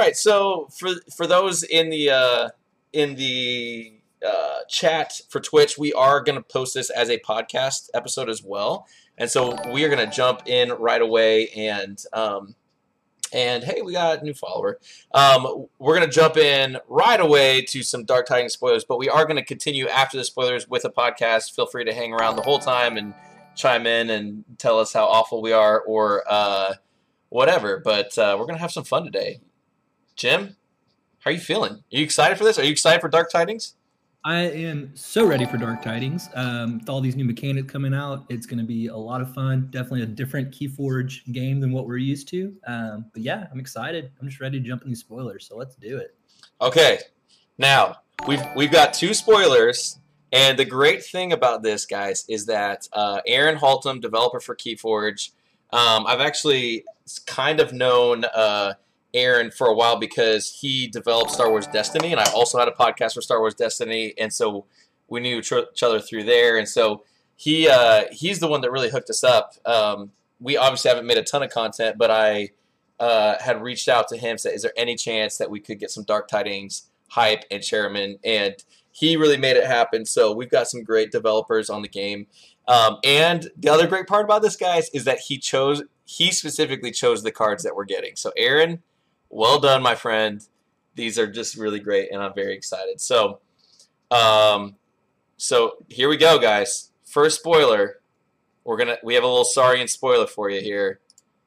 right. So for those in the chat for Twitch, we are going to post this as a podcast episode as well, and so we are going to jump in right away and hey, we got a new follower. We're going to jump in right away to some Dark Tidings spoilers, but we are going to continue after the spoilers with a podcast. Feel free to hang around the whole time and chime in and tell us how awful we are or whatever. But we're going to have some fun today. Jim, how are you feeling? Are you excited for this? Are you excited for Dark Tidings? I am so ready for Dark Tidings. With all these new mechanics coming out, it's going to be a lot of fun. Definitely a different Keyforge game than what we're used to. But yeah, I'm excited. I'm just ready to jump in these spoilers. So let's do it. Okay, now we've got 2 spoilers, and the great thing about this, guys, is that Aaron Haltom, developer for Keyforge, I've actually kind of known Aaron for a while because he developed Star Wars Destiny, and I also had a podcast for Star Wars Destiny, and so we knew each other through there, and so he's the one that really hooked us up. We obviously haven't made a ton of content, but I had reached out to him, said, is there any chance that we could get some Dark Tidings hype and chairman, and he really made it happen, so we've got some great developers on the game. And the other great part about this, guys, is that he specifically chose the cards that we're getting. So Aaron, well done, my friend. These are just really great, and I'm very excited. So, so here we go, guys. First spoiler. We have a little Saurian spoiler for you here.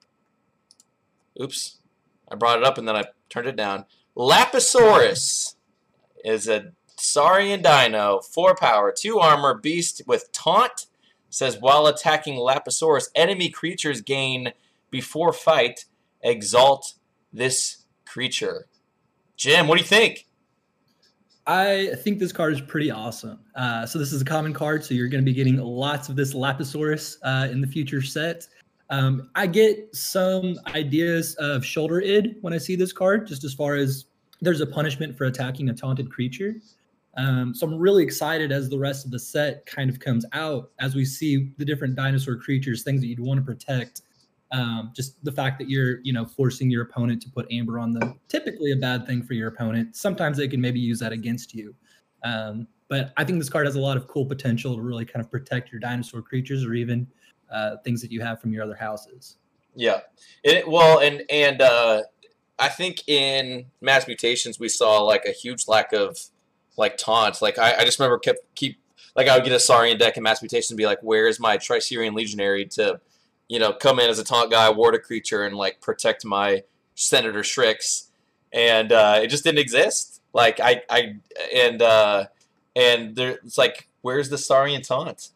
Oops, I brought it up and then I turned it down. Lapisaurus is a Saurian dino, 4 power, 2 armor, beast with taunt. Says while attacking Lapisaurus, enemy creatures gain before fight. Exalt this creature. Jim, what do you think? I think this card is pretty awesome. So this is a common card, so you're going to be getting lots of this Lapisaurus in the future set. I get some ideas of Shoulder Id when I see this card, just as far as there's a punishment for attacking a taunted creature. So I'm really excited as the rest of the set kind of comes out, as we see the different dinosaur creatures, things that you'd want to protect. Just the fact that you're, forcing your opponent to put amber on them, typically a bad thing for your opponent. Sometimes they can maybe use that against you. But I think this card has a lot of cool potential to really kind of protect your dinosaur creatures or even things that you have from your other houses. Yeah. I think in Mass Mutations we saw like a huge lack of like taunts. Like I just remember I would get a Saurian deck in Mass Mutations and be like, where is my Tricerian Legionary to come in as a taunt guy, ward a creature, and like protect my Senator Shrix, and it just didn't exist. Like it's like, where's the Saurian taunt?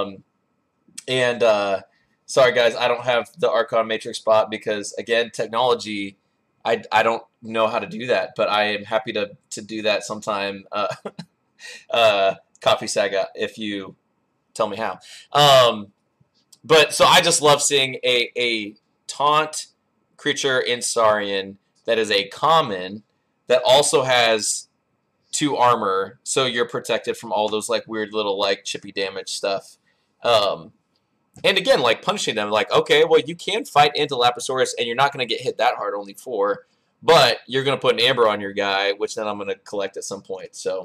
Sorry guys, I don't have the Archon Matrix spot because again, technology, I don't know how to do that, but I am happy to do that sometime. Coffee Saga, if you tell me how. But so I just love seeing a taunt creature in Saurian that is a common that also has 2 armor, so you're protected from all those like weird little like chippy damage stuff. And again, like punishing them, like, okay, well you can fight into Lapisaurus and you're not going to get hit that hard, only 4, but you're going to put an amber on your guy, which then I'm going to collect at some point. So,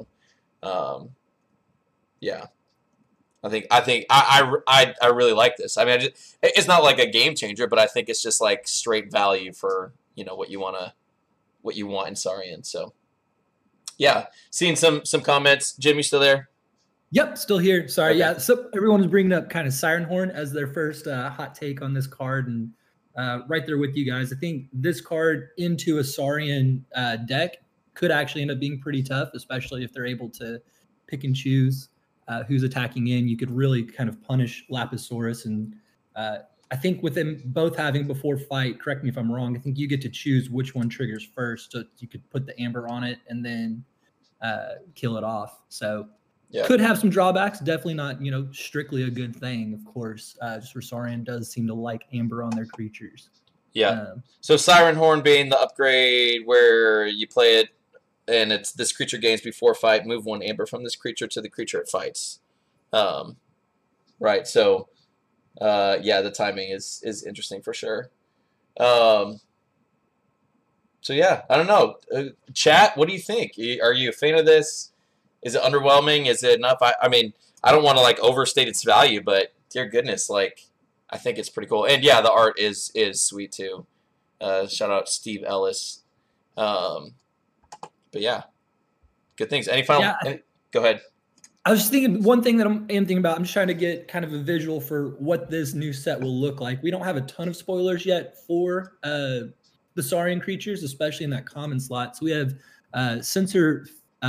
yeah. I think I really like this. I mean, it's not like a game changer, but I think it's just like straight value for what you want in Saurian. So yeah, seeing some comments. Jim, you still there? Yep, still here. Sorry, Okay. Yeah. So everyone was bringing up kind of Siren Horn as their first hot take on this card, and right there with you guys. I think this card into a Saurian deck could actually end up being pretty tough, especially if they're able to pick and choose who's attacking in. You could really kind of punish Lapisaurus, and I think with them both having before fight, correct me if I'm wrong, I think you get to choose which one triggers first, so you could put the amber on it and then kill it off. So yeah, could have some drawbacks. Definitely not, strictly a good thing, of course. Just Saurian does seem to like amber on their creatures. Yeah. So Siren Horn being the upgrade where you play it, and it's this creature gains before fight. Move 1 amber from this creature to the creature it fights. Right. So, yeah, the timing is interesting for sure. So So yeah, I don't know. Chat, what do you think? Are you a fan of this? Is it underwhelming? Is it enough? I mean, I don't want to like overstate its value, but dear goodness, like I think it's pretty cool. And yeah, the art is sweet too. Shout out Steve Ellis. Um, but yeah, good things. Any final? Yeah, Go ahead. I was just thinking one thing that am thinking about. I'm just trying to get kind of a visual for what this new set will look like. We don't have a ton of spoilers yet for the Saurian creatures, especially in that common slot. So we have Sensor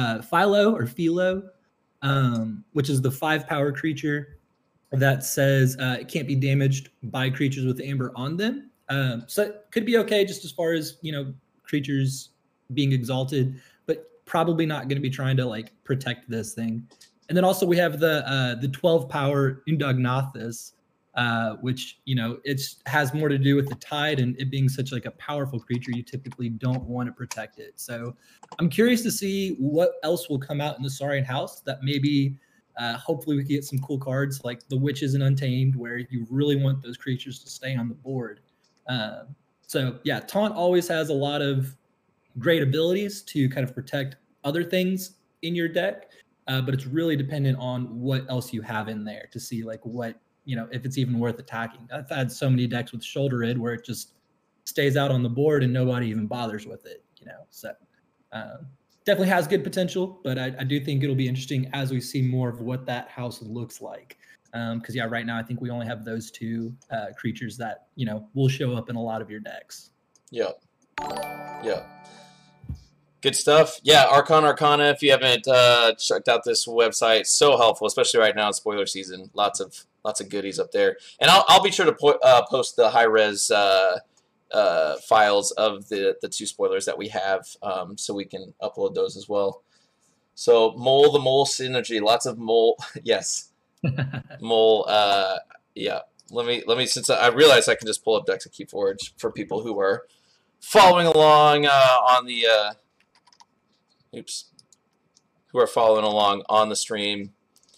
Philo, which is the 5-power creature that says it can't be damaged by creatures with amber on them. So it could be okay just as far as, creatures being exalted, but probably not going to be trying to like protect this thing. And then also we have the 12-power Undognathus, which it has more to do with the tide and it being such like a powerful creature. You typically don't want to protect it. So I'm curious to see what else will come out in the Saurian house that maybe hopefully we can get some cool cards like the Witches and Untamed, where you really want those creatures to stay on the board. So yeah, Taunt always has a lot of great abilities to kind of protect other things in your deck. But it's really dependent on what else you have in there to see like what, if it's even worth attacking. I've had so many decks with Shoulder Id where it just stays out on the board and nobody even bothers with it, So definitely has good potential, but I do think it'll be interesting as we see more of what that house looks like. Because yeah, right now I think we only have those two creatures that, will show up in a lot of your decks. Yeah. Yeah. Good stuff. Yeah, Arcana. If you haven't checked out this website, so helpful, especially right now in spoiler season. Lots of goodies up there, and I'll be sure to post the high res files of the 2 spoilers that we have, so we can upload those as well. So the mole synergy, lots of mole. Yes, mole. Yeah. Let me since I realize I can just pull up decks of Keyforge for people who are following along on the. Who are following along on the stream.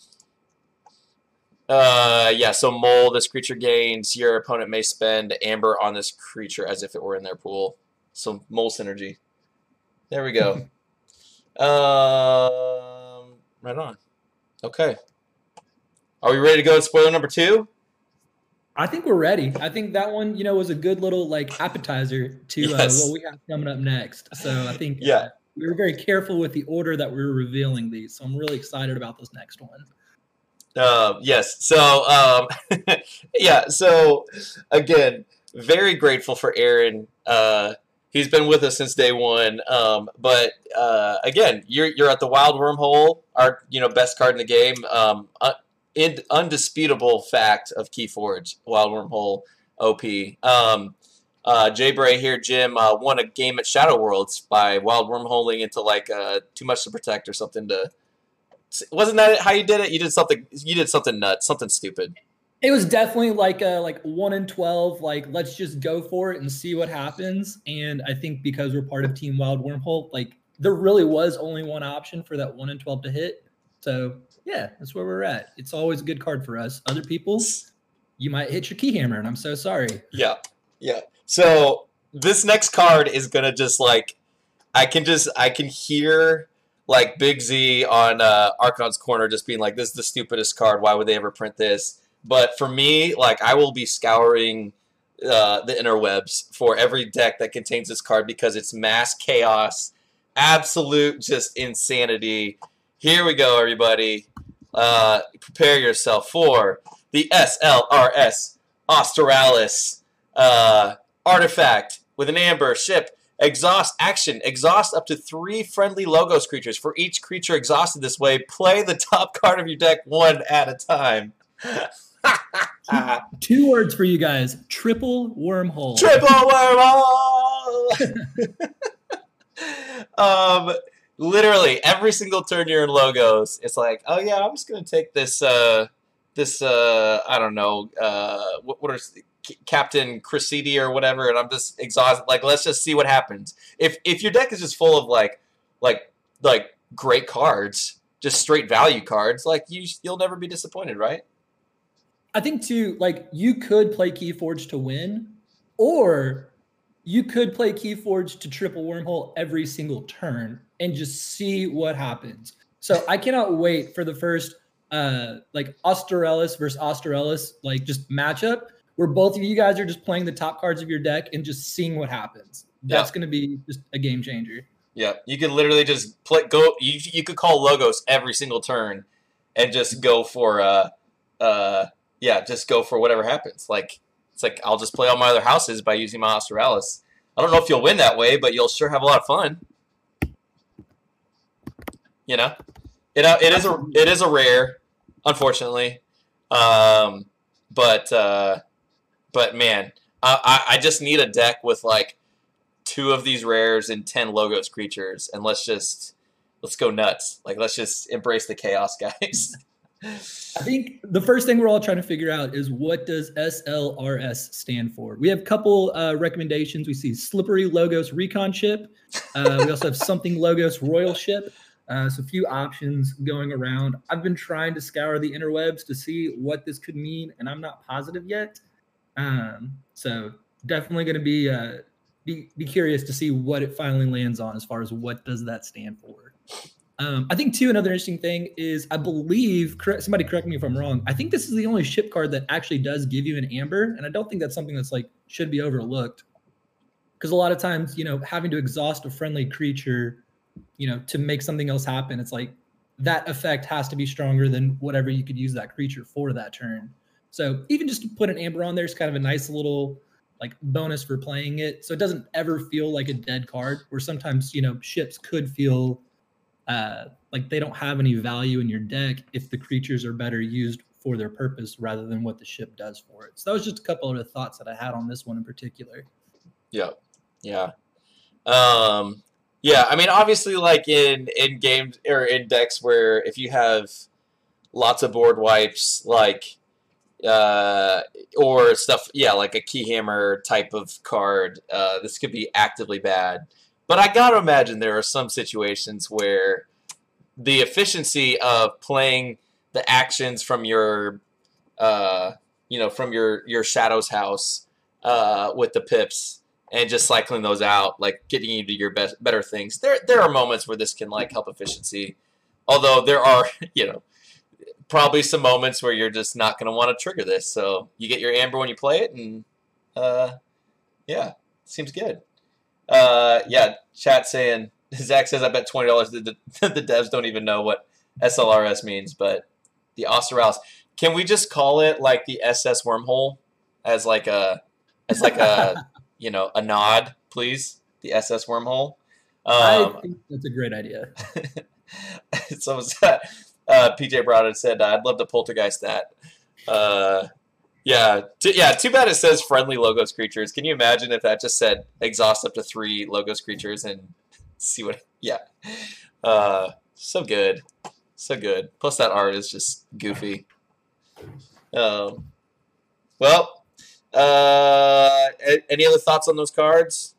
Yeah, so Mole, this creature gains, your opponent may spend Amber on this creature as if it were in their pool. So Mole synergy. There we go. Right on. Okay. Are we ready to go to spoiler number 2? I think we're ready. I think that one, was a good little like appetizer to what we have coming up next. So I think we were very careful with the order that we were revealing these. So I'm really excited about this next one. Yes. So, yeah. So, again, very grateful for Aaron. He's been with us since day one. But again, you're at the Wild Wormhole, our best card in the game. Undisputable fact of Keyforge, Wild Wormhole OP. Jay Bray here, Jim, won a game at Shadow Worlds by Wild Wormholing into like Too Much to Protect or something. Wasn't that how you did it? You did something nuts, something stupid. It was definitely like 1 in 12. Like, let's just go for it and see what happens. And I think because we're part of Team Wild Wormhole, like there really was only one option for that 1 in 12 to hit. So yeah, that's where we're at. It's always a good card for us. Other people, you might hit your Keyhammer, and I'm so sorry. Yeah. So this next card is gonna just like I can hear like Big Z on Archon's Corner just being like, this is the stupidest card. Why would they ever print this? But for me, like I will be scouring the interwebs for every deck that contains this card because it's mass chaos, absolute just insanity. Here we go, everybody. Prepare yourself for the SLRS Australis artifact with an amber ship. Exhaust action. Exhaust up to 3 friendly Logos creatures. For each creature exhausted this way, play the top card of your deck one at a time. 2 words for you guys. Triple Wormhole. Triple Wormhole! Literally, every single turn you're in Logos, it's like, oh yeah, I'm just going to take this, I don't know, what are Captain Crescidi or whatever, and I'm just exhausted. Like, let's just see what happens. If your deck is just full of like great cards, just straight value cards, like you'll never be disappointed, right? I think too, like you could play Keyforge to win, or you could play Keyforge to triple wormhole every single turn and just see what happens. So I cannot wait for the first like Australis versus Australis like just matchup where both of you guys are just playing the top cards of your deck and just seeing what happens. That's going to be just a game changer. Yeah, you could literally just You could call logos every single turn, and just go for just go for whatever happens. Like it's like I'll just play all my other houses by using my Australis. I don't know if you'll win that way, but you'll sure have a lot of fun. You know, it is a rare, unfortunately, but man, I just need a deck with like 2 of these rares and 10 logos creatures, and let's go nuts. Like let's just embrace the chaos, guys. I think the first thing we're all trying to figure out is what does SLRS stand for? We have a couple recommendations. We see Slippery Logos Recon Ship. We also have Something Logos Royal Ship. So a few options going around. I've been trying to scour the interwebs to see what this could mean, and I'm not positive yet. So definitely going to be curious to see what it finally lands on as far as what does that stand for. I think, too, another interesting thing is I believe, somebody correct me if I'm wrong, I think this is the only ship card that actually does give you an amber, and I don't think that's something that's like should be overlooked. Because a lot of times, having to exhaust a friendly creature, to make something else happen, it's like that effect has to be stronger than whatever you could use that creature for that turn. So even just to put an amber on there is kind of a nice little like bonus for playing it. So it doesn't ever feel like a dead card, where sometimes, ships could feel like they don't have any value in your deck if the creatures are better used for their purpose rather than what the ship does for it. So that was just a couple of the thoughts that I had on this one in particular. Yeah. I mean, obviously, like in games or in decks where if you have lots of board wipes, like or stuff, like a Keyhammer type of card, this could be actively bad. But I gotta imagine there are some situations where the efficiency of playing the actions from your, from your Shadows house with the pips and just cycling those out, like getting you to your better things. There are moments where this can like help efficiency, although there are probably some moments where you're just not going to want to trigger this. So you get your amber when you play it, and seems good. Chat saying, Zach says, I bet $20 the devs don't even know what SLRS means, but the Australis. Can we just call it like the SS wormhole as like a a nod, please? The SS wormhole. I think that's a great idea. So PJ Browder said, I'd love to poltergeist that. Too bad it says friendly logos creatures. Can you imagine if that just said exhaust up to 3 logos creatures and see what? Yeah. So good. Plus that art is just goofy. Any other thoughts on those cards?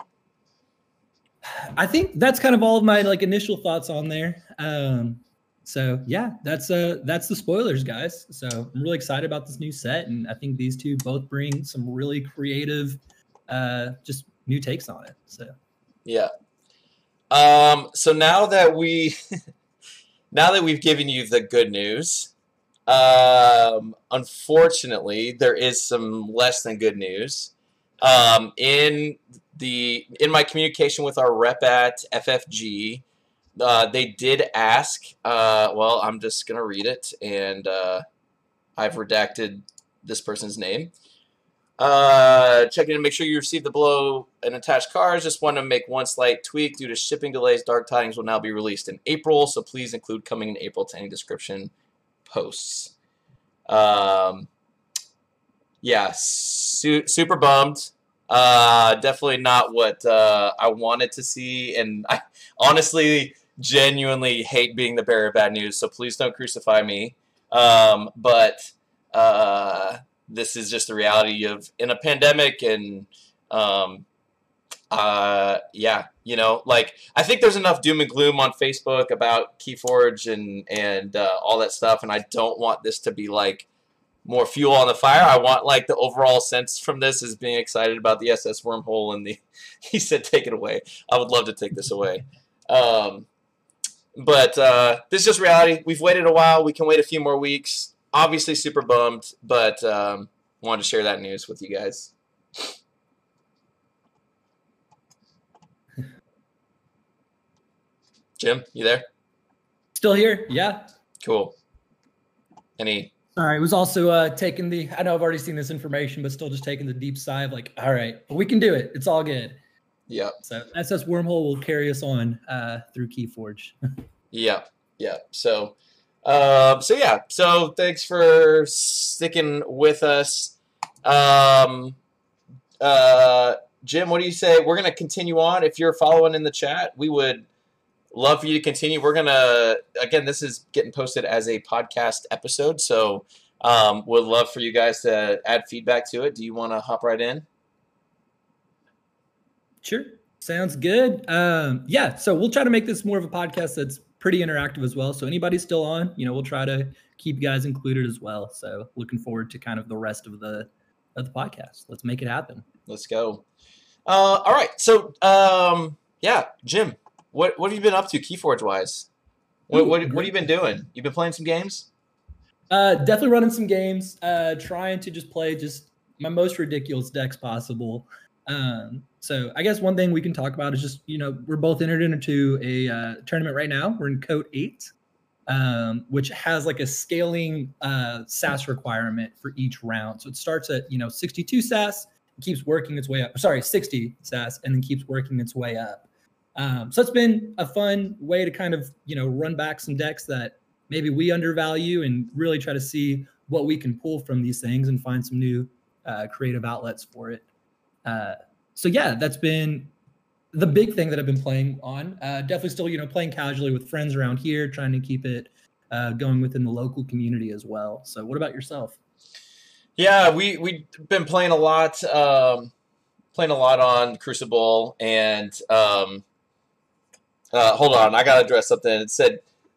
I think that's kind of all of my initial thoughts on there. So yeah, that's the spoilers, guys. So I'm really excited about this new set, and I think these two both bring some really creative, just new takes on it. So yeah. So now that we've given you the good news, unfortunately, there is some less than good news. In my communication with our rep at FFG. They did ask, I'm just going to read it, and I've redacted this person's name. Checking to make sure you receive the below and attached cards. Just want to make one slight tweak. Due to shipping delays, Dark Tidings will now be released in April, so please include coming in April to any description posts. Super bummed. Definitely not what I wanted to see, and I honestly genuinely hate being the bearer of bad news, so please don't crucify me. But this is just the reality of in a pandemic, and I think there's enough doom and gloom on Facebook about Keyforge and all that stuff, and I don't want this to be like more fuel on the fire. I want like the overall sense from this is being excited about the SS wormhole and the. He said, "Take it away." I would love to take this away, but this is just reality. We've waited a while. We can wait a few more weeks. Obviously, super bummed, but wanted to share that news with you guys. Jim, you there? Still here? Yeah. Cool. Any? All right. It was also taking the. I know I've already seen this information, but still just taking the deep sigh of like, all right, we can do it. It's all good. Yeah. So SS Wormhole will carry us on through Keyforge. Yeah. So yeah. So thanks for sticking with us. Jim, what do you say? We're gonna continue on. If you're following in the chat, we would love for you to continue. We're gonna again. This is getting posted as a podcast episode, so would love for you guys to add feedback to it. Do you want to hop right in? Sure. Sounds good. Yeah. So we'll try to make this more of a podcast that's pretty interactive as well. So anybody still on, we'll try to keep you guys included as well. So looking forward to kind of the rest of the podcast. Let's make it happen. Let's go. All right. So yeah, Jim, what have you been up to Keyforge wise? What have you been doing? You've been playing some games? Definitely running some games. Trying to just play just my most ridiculous decks possible. So I guess one thing we can talk about is just, we're both entered into a tournament right now. We're in Coat 8, which has like a scaling SAS requirement for each round. So it starts at, 62 SAS, keeps working its way up. Sorry, 60 SAS, and then keeps working its way up. So it's been a fun way to kind of, run back some decks that maybe we undervalue and really try to see what we can pull from these things and find some new creative outlets for it. So yeah, that's been the big thing that I've been playing on. Definitely still, playing casually with friends around here, trying to keep it going within the local community as well. So what about yourself? Yeah, we've been playing a lot on Crucible, and hold on, I gotta address something. It said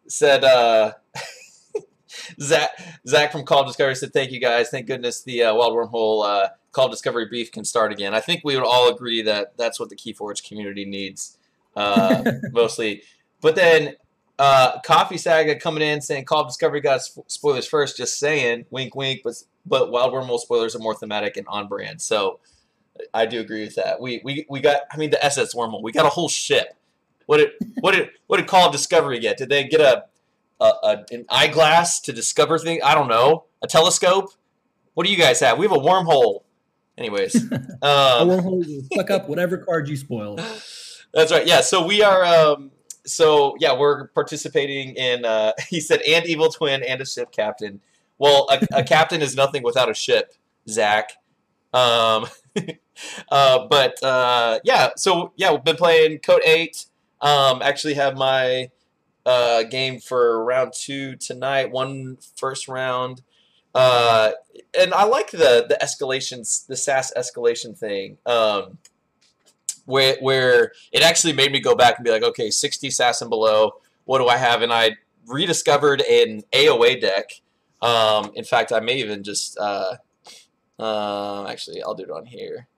Zach from Call of Discovery said, "Thank you guys. Thank goodness the Wild Wormhole Call of Discovery beef can start again." I think we would all agree that that's what the Keyforge community needs mostly. But then Coffee Saga coming in saying Call of Discovery got spoilers first. Just saying, wink, wink. But Wild Wormhole spoilers are more thematic and on brand. So I do agree with that. We got. I mean, the SS Wormhole. We got a whole ship. What did Call of Discovery get? Did they get an eyeglass to discover things? I don't know. A telescope? What do you guys have? We have a wormhole. Anyways. A wormhole will suck up whatever card you spoil. That's right. Yeah, so we are we're participating in he said, and Evil Twin and a ship captain. Well, a captain is nothing without a ship, Zach. Yeah, so yeah, we've been playing Code 8. Actually have my game for round 2 tonight. One first round, and I like the escalations, the SAS escalation thing, where it actually made me go back and be like, okay, 60 SAS and below, what do I have? And I rediscovered an AOA deck. In fact, I may even just actually I'll do it on here.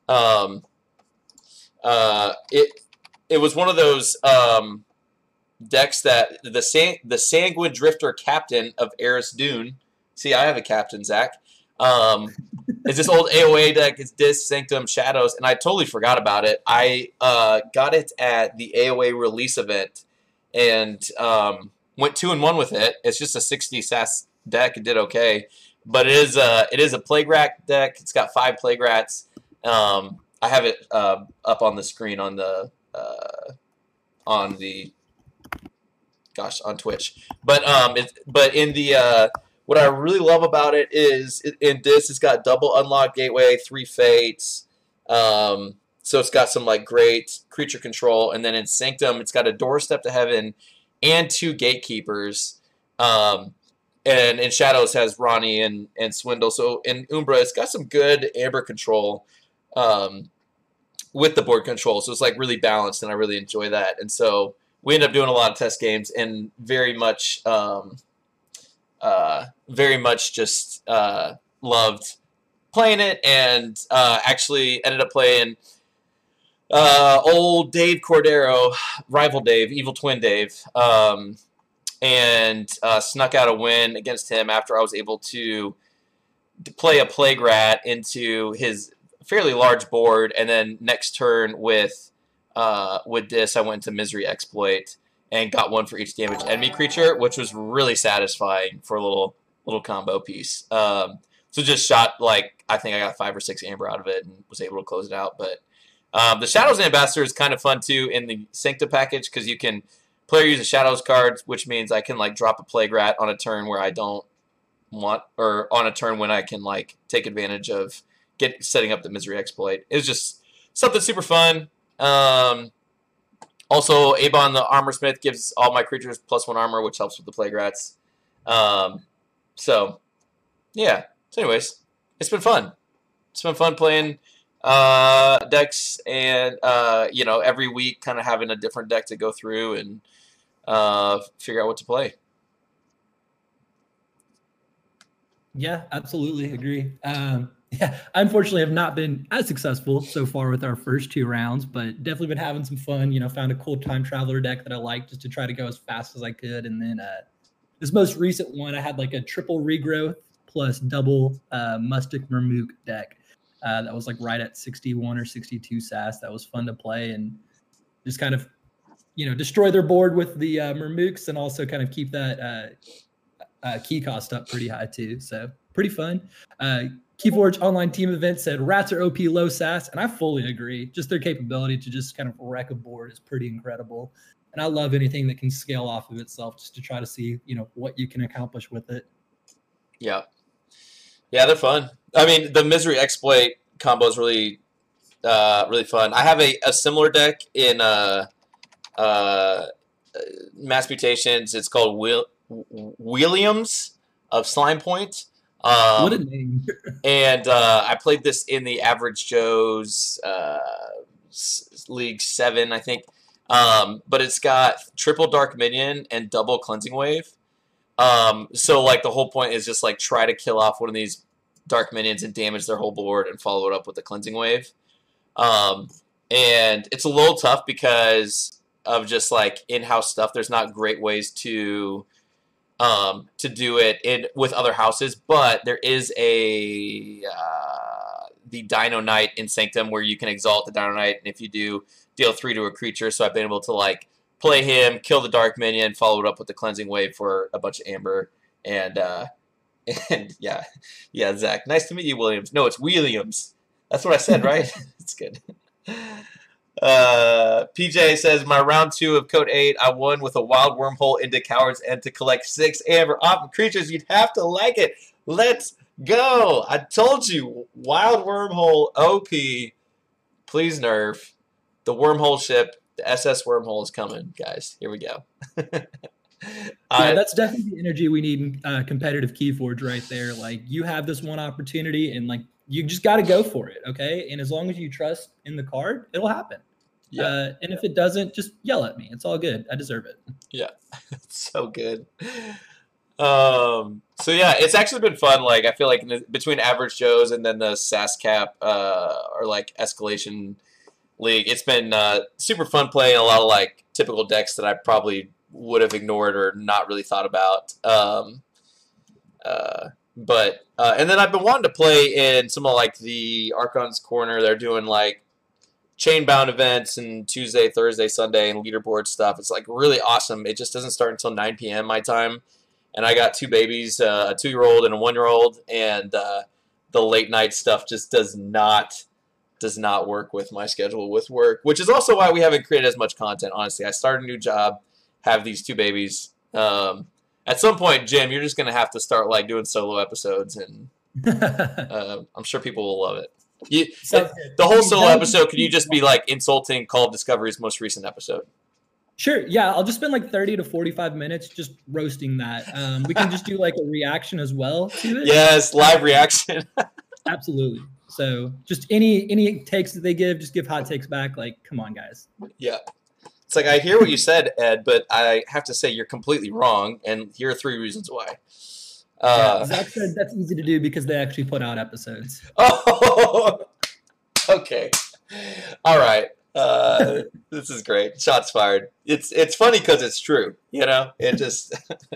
It was one of those decks that the Sanguine Drifter captain of Eris Dune. See, I have a captain, Zach. It's this old AOA deck. It's Disc, Sanctum, Shadows, and I totally forgot about it. I got it at the AOA release event and went 2-1 with it. It's just a 60 SAS deck. It did okay, but it is a Plague Rat deck. It's got 5 Plague Rats. I have it up on the screen on Twitch. But in the what I really love about it is in this it's got double unlock gateway, 3 fates. So it's got some like great creature control, and then in Sanctum it's got a doorstep to heaven and 2 gatekeepers. And in Shadows has Ronnie and Swindle. So in Umbra it's got some good Amber control with the board control. So it's like really balanced, and I really enjoy that. And so we end up doing a lot of test games and very much very much just loved playing it, and actually ended up playing old Dave Cordero, rival Dave, evil twin Dave, and snuck out a win against him after I was able to play a Plague Rat into his fairly large board, and then next turn with this I went to Misery Exploit and got one for each damaged enemy creature, which was really satisfying for a little combo piece. So just shot, like, I think I got 5 or 6 amber out of it and was able to close it out. But the Shadows Ambassador is kind of fun too in the Sancta package, because you can player use a Shadows card, which means I can like drop a Plague Rat on a turn where I don't want, or on a turn when I can like take advantage of setting up the Misery Exploit. It was just something super fun. Also, Abon the Armor Smith gives all my creatures +1 armor, which helps with the Plague Rats. So, yeah. So, anyways, it's been fun. It's been fun playing decks, and you know, every week kind of having a different deck to go through and figure out what to play. Yeah, absolutely agree. Yeah, I unfortunately have not been as successful so far with our first 2 rounds, but definitely been having some fun. You know, found a cool Time Traveler deck that I liked just to try to go as fast as I could. And then this most recent one, I had like a triple regrowth plus double Mustic Murmook deck that was like right at 61 or 62 SAS. That was fun to play and just kind of, you know, destroy their board with the Murmooks, and also kind of keep that key cost up pretty high too. So pretty fun. Keyforge online team event said rats are OP low SAS, and I fully agree. Just their capability to just kind of wreck a board is pretty incredible. And I love anything that can scale off of itself just to try to see, you know, what you can accomplish with it. Yeah. Yeah, they're fun. I mean, the Misery Exploit combo is really really fun. I have a similar deck in Mass Mutations. It's called Williams of Slime Point. What a name. And I played this in the Average Joe's League 7, I think. But it's got triple Dark Minion and double Cleansing Wave. So like the whole point is just like try to kill off one of these Dark Minions and damage their whole board and follow it up with the Cleansing Wave. And it's a little tough because of just like in-house stuff. There's not great ways to do it with other houses, but there is the Dino Knight in Sanctum where you can exalt the Dino Knight, and if you do, deal 3 to a creature. So I've been able to like play him, kill the Dark Minion, follow it up with the Cleansing Wave for a bunch of amber, and yeah, Zach, nice to meet you, Williams. No, it's Williams. That's what I said, right? It's good. PJ says, my round 2 of Code 8, I won with a wild wormhole into Coward's End to collect 6 amber off of creatures. You'd have to like it. Let's go. I told you, wild wormhole OP. Please nerf. The wormhole ship, the SS wormhole is coming, guys. Here we go. Yeah, that's definitely the energy we need in competitive Keyforge right there. Like, you have this one opportunity, and like you just got to go for it, okay? And as long as you trust in the card, it'll happen. Yeah. And if it doesn't, just yell at me. It's all good. I deserve it. Yeah, it's so good. So yeah, it's actually been fun. Like, I feel like between Average Joe's and then the SASCAP or like Escalation League, it's been super fun playing a lot of like typical decks that I probably would have ignored or not really thought about. And then I've been wanting to play in some of like the Archon's Corner. They're doing like chain-bound events and Tuesday, Thursday, Sunday, and leaderboard stuff. It's like really awesome. It just doesn't start until 9 p.m. my time. And I got 2 babies, a 2-year-old and a 1-year-old, and the late night stuff just does not work with my schedule with work, which is also why we haven't created as much content, honestly. I started a new job, have these 2 babies. At some point, Jim, you're just going to have to start like doing solo episodes, and I'm sure people will love it. The whole solo episode, could you just be like insulting Call of Discovery's most recent episode? Sure. Yeah, I'll just spend like 30 to 45 minutes just roasting that. We can just do like a reaction as well to it. Yes, live reaction. Absolutely. So just any takes that they give, just give hot takes back. Like, come on, guys. Yeah. It's like, I hear what you said, Ed, but I have to say you're completely wrong, and here are 3 reasons why. Yeah, Zach said that's easy to do because they actually put out episodes. Oh, okay. All right. This is great. Shots fired. It's funny because it's true. You know, it just.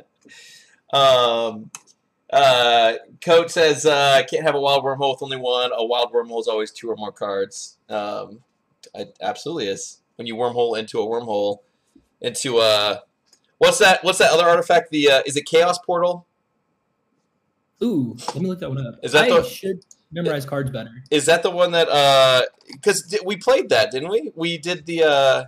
Coach says can't have a wild wormhole with only one. A wild wormhole is always two or more cards. It absolutely is. When you wormhole into a wormhole, into what's that other artifact? The is it Chaos Portal? Ooh, let me look that one up. Is that I should memorize cards better. Is that the one that because we played that, didn't we? We did the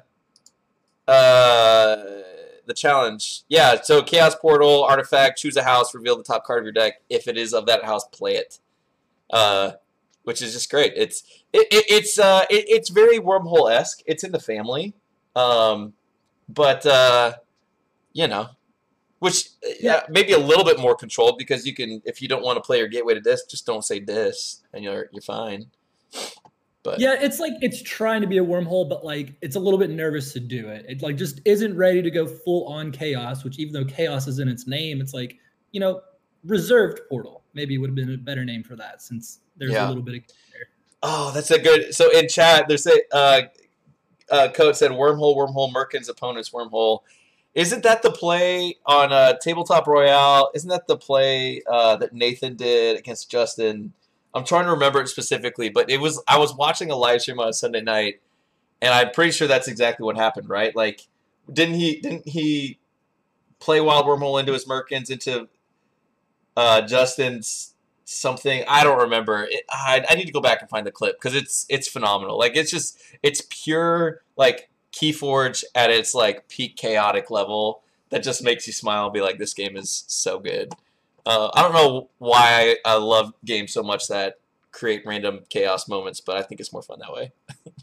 challenge. Yeah, so Chaos Portal, artifact, choose a house, reveal the top card of your deck. If it is of that house, play it. Which is just great. It's very wormhole-esque. It's in the family. But you know, which maybe a little bit more controlled because you can, if you don't want to play your gateway to disc, just don't say disc and you're fine. But yeah, it's like it's trying to be a wormhole, but like it's a little bit nervous to do it. It like just isn't ready to go full on chaos, which even though chaos is in its name, it's like, you know, reserved portal maybe would have been a better name for that since there's a little bit of there. Oh, that's a good. So in chat, there's a Coach said wormhole, Merkin's opponent's wormhole. Isn't that the play on Tabletop Royale? Isn't that the play that Nathan did against Justin? I'm trying to remember it specifically, but it was. I was watching a live stream on a Sunday night, and I'm pretty sure that's exactly what happened, right? Like, didn't he play Wild Wormhole into his Merkins into Justin's something? I don't remember. I need to go back and find the clip because it's phenomenal. Like it's pure like Keyforge at its like peak chaotic level that just makes you smile and be like, this game is so good. I don't know why I love games so much that create random chaos moments, but I think it's more fun that way.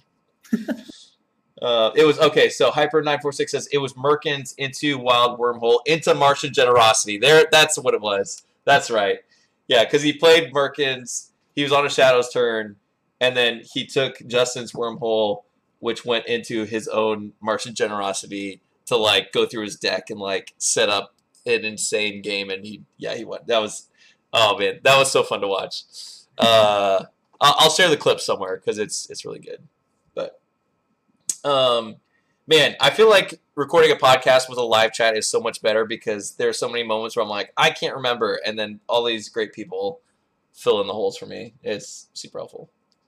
It was okay. So Hyper946 says it was Merkins into Wild Wormhole into Martian Generosity. There, that's what it was. That's right. Yeah, because he played Merkins. He was on a Shadows turn, and then he took Justin's Wormhole, which went into his own Martian Generosity to like go through his deck and like set up an insane game, and he won. That was, oh man, that was so fun to watch. I'll share the clip somewhere because it's really good. But man, I feel like recording a podcast with a live chat is so much better because there are so many moments where I'm like, I can't remember, and then all these great people fill in the holes for me. It's super helpful.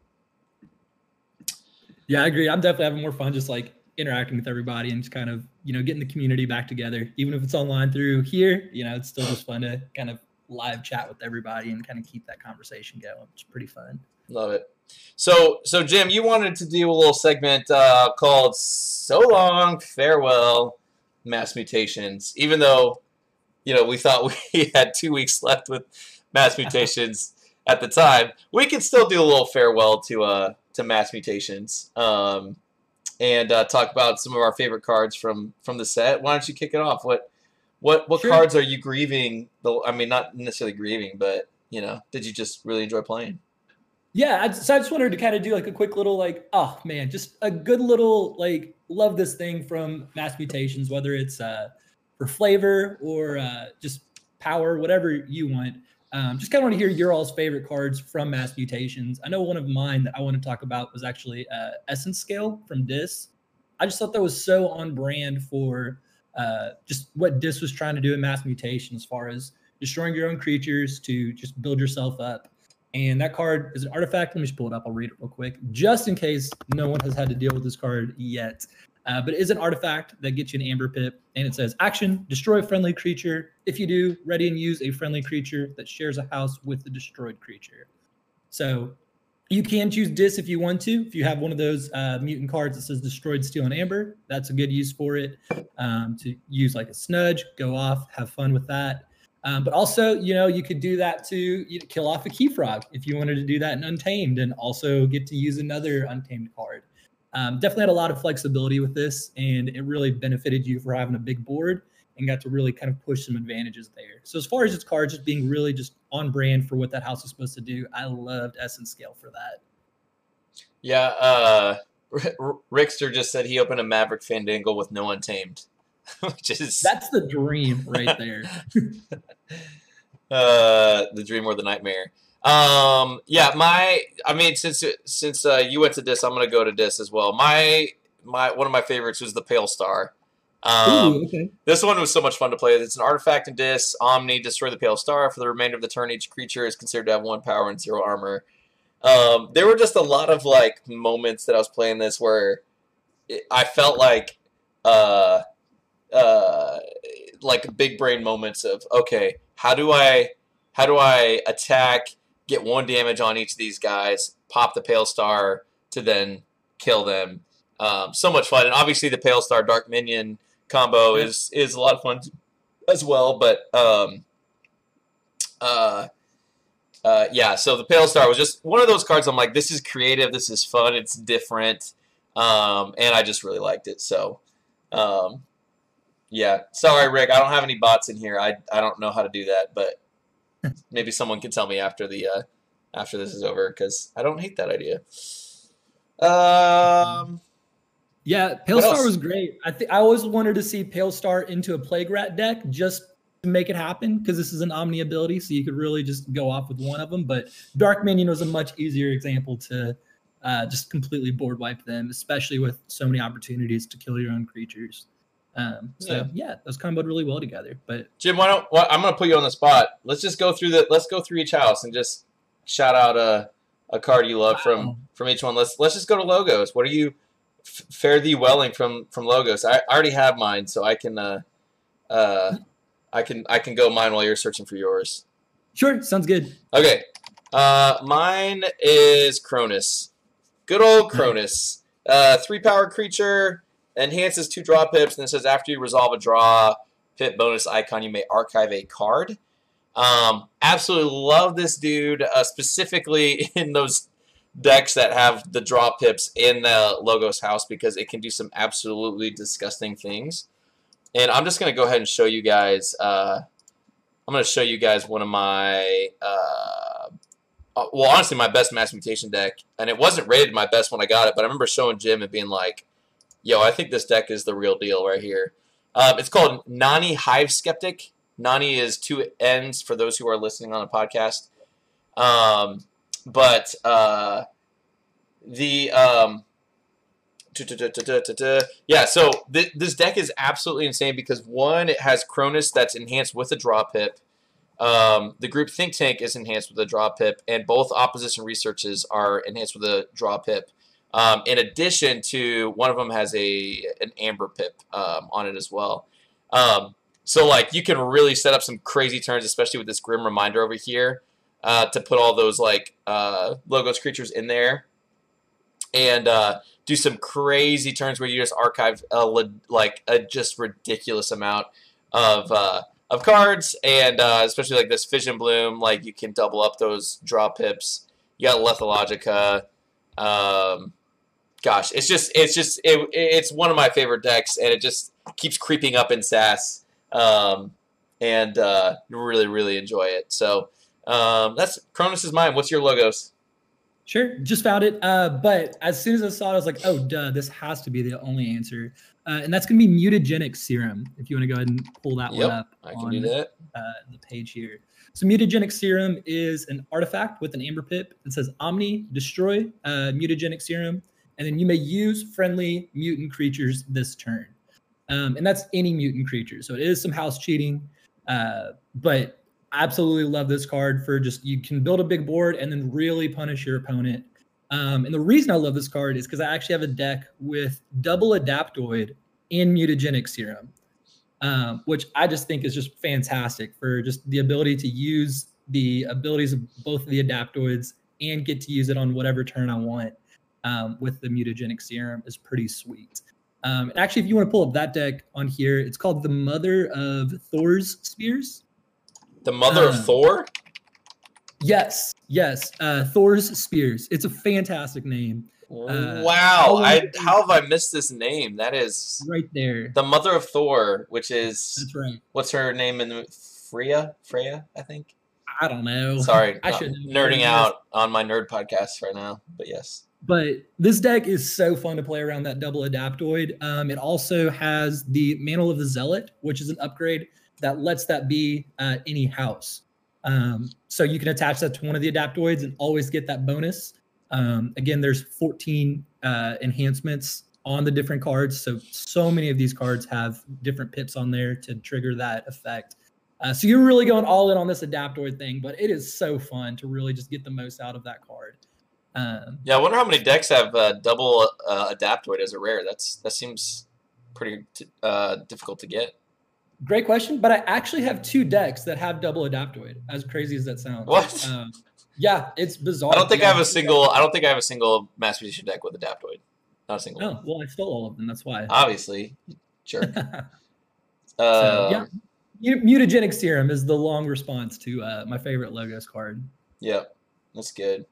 Yeah, I agree. I'm definitely having more fun just like interacting with everybody and just kind of, you know, getting the community back together. Even if it's online through here, you know, it's still just fun to kind of live chat with everybody and kind of keep that conversation going. It's pretty fun. Love it. So Jim, you wanted to do a little segment called So Long, Farewell, Mass Mutations. Even though, you know, we thought we had 2 weeks left with Mass Mutations at the time, we can still do a little farewell to Mass Mutations. And talk about some of our favorite cards from the set. Why don't you kick it off? What Sure. cards are you grieving? I mean, not necessarily grieving, but you know, did you just really enjoy playing? Yeah, so I just wanted to kind of do like a quick little like, oh man, just a good little like love this thing from Mass Mutations, whether it's for flavor or just power, whatever you want. Just kind of want to hear your all's favorite cards from Mass Mutations. I know one of mine that I want to talk about was actually Essence Scale from Dis. I just thought that was so on brand for just what Dis was trying to do in Mass Mutation as far as destroying your own creatures to just build yourself up. And that card is an artifact. Let me just pull it up. I'll read it real quick, just in case no one has had to deal with this card yet. But it is an artifact that gets you an Amber Pip, and it says, action, destroy a friendly creature. If you do, ready and use a friendly creature that shares a house with the destroyed creature. So you can choose Dis if you want to. If you have one of those mutant cards that says destroyed, steal, and amber, that's a good use for it. To use like a Snudge, go off, have fun with that. But also, you know, you could do that to kill off a Key Frog if you wanted to do that in Untamed and also get to use another Untamed card. Definitely had a lot of flexibility with this, and it really benefited you for having a big board and got to really kind of push some advantages there. So as far as its cards just being really just on brand for what that house is supposed to do, I loved Essence Scale for that. Yeah, Rickster just said he opened a Maverick Fandangle with no Untamed. Which is That's the dream right there. The dream or the nightmare. Yeah, since you went to Dis, I'm gonna go to Dis as well. One of my favorites was the Pale Star. Ooh, okay. This one was so much fun to play. It's an artifact in Dis. Omni, destroy the Pale Star. For the remainder of the turn, each creature is considered to have 1 power and 0 armor. There were just a lot of like moments that I was playing this where I felt like big brain moments of, okay, how do I attack, get 1 damage on each of these guys, pop the Pale Star to then kill them. So much fun. And obviously the Pale Star Dark Minion combo is a lot of fun as well. But yeah, so the Pale Star was just one of those cards I'm like, this is creative, this is fun, it's different. And I just really liked it. So yeah, sorry, Rick, I don't have any bots in here. I don't know how to do that, but maybe someone can tell me after after this is over, because I don't hate that idea. Yeah, Pale Star was great. I always wanted to see Pale Star into a Plague Rat deck just to make it happen, because this is an Omni ability, so you could really just go off with one of them. But Dark Minion was a much easier example to just completely board wipe them, especially with so many opportunities to kill your own creatures. So yeah, those comboed really well together. But Jim, I'm gonna put you on the spot. Let's just go through let's go through each house and just shout out a card you love from each one. Let's just go to Logos. What are you fare thee welling from Logos? I already have mine, so I can go mine while you're searching for yours. Sure, sounds good. Okay, mine is Cronus. Good old Cronus. 3-power creature. Enhances 2 draw pips, and it says after you resolve a draw pip bonus icon, you may archive a card. Absolutely love this dude, specifically in those decks that have the draw pips in the Logos house, because it can do some absolutely disgusting things. And I'm just going to go ahead and show you guys. I'm going to show you guys one of my, well, honestly, my best Mass Mutation deck. And it wasn't rated my best when I got it, but I remember showing Jim and being like, yo, I think this deck is the real deal right here. It's called Nani Hive Skeptic. Nani is 2 N's for those who are listening on a podcast. Yeah, so this deck is absolutely insane because, one, it has Cronus that's enhanced with a draw pip. The group Think Tank is enhanced with a draw pip, and both opposition researches are enhanced with a draw pip. In addition to, one of them has an Amber pip on it as well. So like you can really set up some crazy turns, especially with this Grim Reminder over here, to put all those like Logos creatures in there, and do some crazy turns where you just archive a just ridiculous amount of cards, and especially like this Fission Bloom, like you can double up those draw pips. You got Lethalogica. Gosh, it's one of my favorite decks, and it just keeps creeping up in SAS, and really, really enjoy it. So that's Cronus is mine. What's your Logos? Sure, just found it. But as soon as I saw it, I was like, oh, duh, this has to be the only answer. And that's going to be Mutagenic Serum, if you want to go ahead and pull that one up. I can do that. The page here. So Mutagenic Serum is an artifact with an Amber pip. It says Omni, destroy Mutagenic Serum, and then you may use friendly mutant creatures this turn. And that's any mutant creature. So it is some house cheating, but I absolutely love this card for just, you can build a big board and then really punish your opponent. And the reason I love this card is because I actually have a deck with double Adaptoid and Mutagenic Serum, which I just think is just fantastic for just the ability to use the abilities of both of the Adaptoids and get to use it on whatever turn I want. With the Mutagenic Serum is pretty sweet. And actually, if you want to pull up that deck on here, it's called the Mother of Thor's Spears. The Mother of Thor? Yes. Thor's Spears. It's a fantastic name. Wow. How have I missed this name? That is right there. The Mother of Thor, which is, that's right. What's her name in the Freya, I think. I don't know. Sorry, I should nerding out on my nerd podcast right now, but yes. But this deck is so fun to play around that double Adaptoid. It also has the Mantle of the Zealot, which is an upgrade that lets that be any house. So you can attach that to one of the adaptoids and always get that bonus. Again, there's 14 enhancements on the different cards. So many of these cards have different pips on there to trigger that effect. So you're really going all in on this adaptoid thing, but it is so fun to really just get the most out of that card. Yeah, I wonder how many decks have double adaptoid as a rare. That seems pretty difficult to get. Great question, but I actually have 2 decks that have double adaptoid. As crazy as that sounds. What? Yeah, it's bizarre. I don't think I have a single Master Edition deck with adaptoid. Not a single. Oh, well, I stole all of them. That's why. Obviously, jerk. Yeah, Mutagenic Serum is the long response to my favorite Logos card. Yeah, that's good.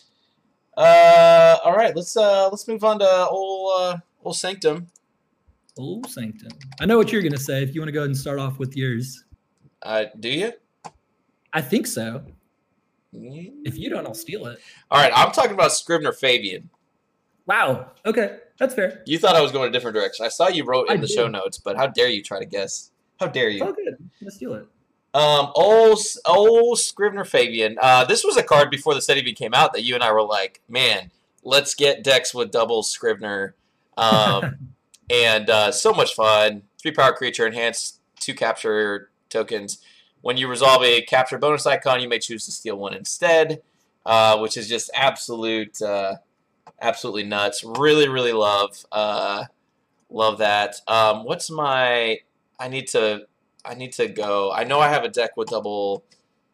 All right, let's move on to old Sanctum. Old Sanctum. I know what you're gonna say. If you want to go ahead and start off with yours. Do you? I think so. If you don't, I'll steal it. All right, I'm talking about Scrivener Fabian. Wow. Okay, that's fair. You thought I was going a different direction. I saw you wrote in the show notes, but how dare you try to guess? How dare you? Oh, good. I'm gonna steal it. Old Scrivener Fabian. This was a card before the set even came out that you and I were like, man, let's get decks with double Scrivener. And so much fun. 3-power creature, enhanced 2 capture tokens. When you resolve a capture bonus icon, you may choose to steal 1 instead, which is just absolutely nuts. Really, really love that. What's my? I need to go. I know I have a deck with double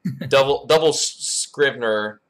Scrivener.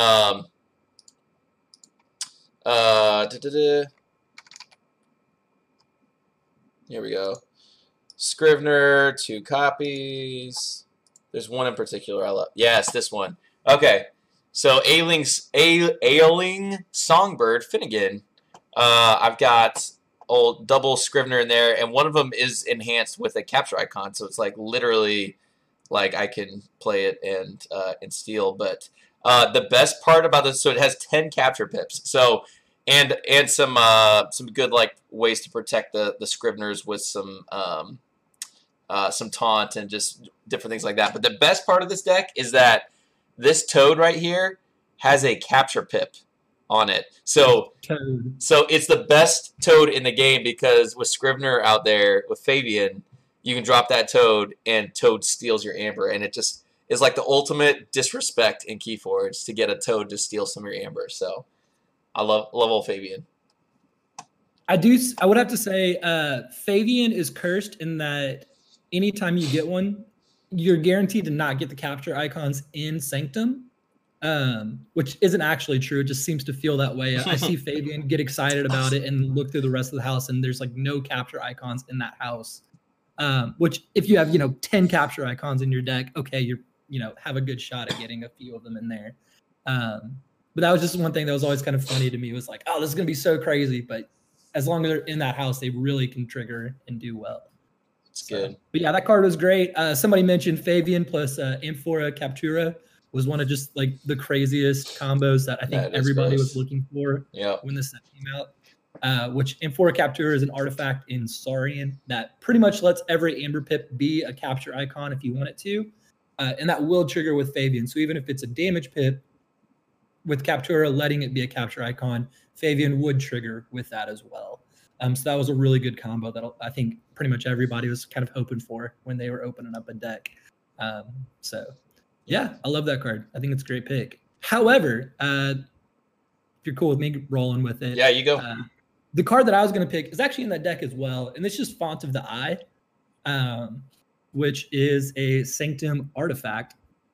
Here we go. Scrivener, 2 copies. There's one in particular I love. Yes, this one. Okay. So Ailing Songbird Finnegan. I've got old double Scrivener in there, and one of them is enhanced with a capture icon. So it's like literally like I can play it and steal. But the best part about this, so it has 10 capture pips. So and some good like ways to protect the Scriveners with some taunt and just different things like that. But the best part of this deck is that this Toad right here has a capture pip on it. So it's the best Toad in the game because with Scrivener out there with Fabian, you can drop that Toad and Toad steals your Amber, and it just is like the ultimate disrespect in Keyforge to get a Toad to steal some of your Amber. So I love old Fabian. I would have to say Fabian is cursed in that anytime you get one, you're guaranteed to not get the capture icons in Sanctum, which isn't actually true. It just seems to feel that way. I see Fabian get excited about it and look through the rest of the house, and there's like no capture icons in that house. Which if you have 10 capture icons in your deck, okay, you're have a good shot at getting a few of them in there. But that was just one thing that was always kind of funny to me. It was like, oh, this is gonna be so crazy, but as long as they're in that house, they really can trigger and do well. It's good. But yeah, that card was great. Somebody mentioned Fabian plus Amphora Captura was one of just like the craziest combos that I think everybody was looking for when this set came out. Which Amphora Captura is an artifact in Saurian that pretty much lets every Amber Pip be a capture icon if you want it to. And that will trigger with Fabian. So even if it's a damage pip, with Captura letting it be a capture icon, Fabian would trigger with that as well. So that was a really good combo that I think pretty much everybody was kind of hoping for when they were opening up a deck. So yeah, I love that card. I think it's a great pick. However, if you're cool with me rolling with it. Yeah, you go. The card that I was going to pick is actually in that deck as well. And it's just Font of the Eye, which is a Sanctum artifact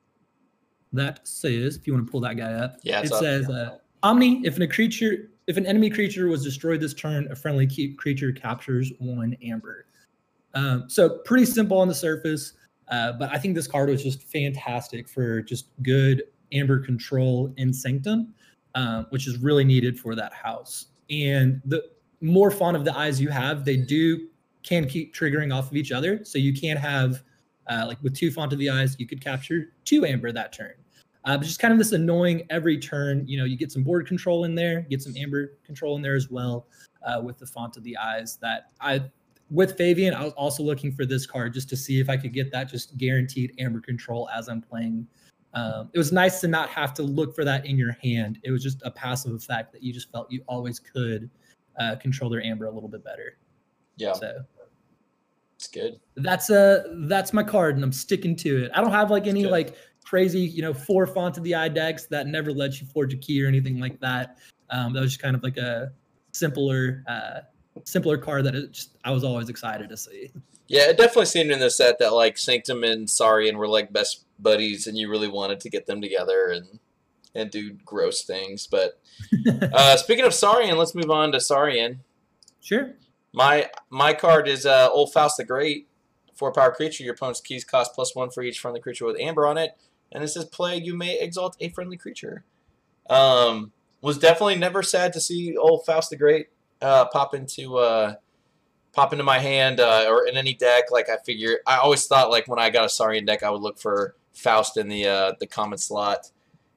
that says, if you want to pull that guy up, it says, Omni, if an enemy creature was destroyed this turn, a friendly creature captures 1 Amber. So pretty simple on the surface, but I think this card was just fantastic for just good Amber control in Sanctum, which is really needed for that house. And the more Font of the Eyes you have, they can keep triggering off of each other. So you can have, like with 2 Font of the Eyes, you could capture 2 Amber that turn. But just kind of this annoying every turn, you get some board control in there, get some Amber control in there as well with the Font of the Eyes that I with Fabian, I was also looking for this card just to see if I could get that just guaranteed amber control as I'm playing. It was nice to not have to look for that in your hand. It was just a passive effect that you just felt you always could control their amber a little bit better. Yeah. So it's good. That's my card, and I'm sticking to it. I don't have like any like crazy, 4 font of the eye decks that never lets you forge a key or anything like that. That was just kind of like a simpler card that I was always excited to see. Yeah, it definitely seemed in the set that like Sanctum and Saurian were like best buddies, and you really wanted to get them together and do gross things. But speaking of Saurian, let's move on to Saurian. Sure. My card is Old Faust the Great, 4-power creature. Your opponent's keys cost +1 for each friendly creature with amber on it, and it says play. You may exalt a friendly creature. Was definitely never sad to see Old Faust the Great pop into my hand or in any deck. Like I always thought like when I got a Saurian deck, I would look for Faust in the common slot,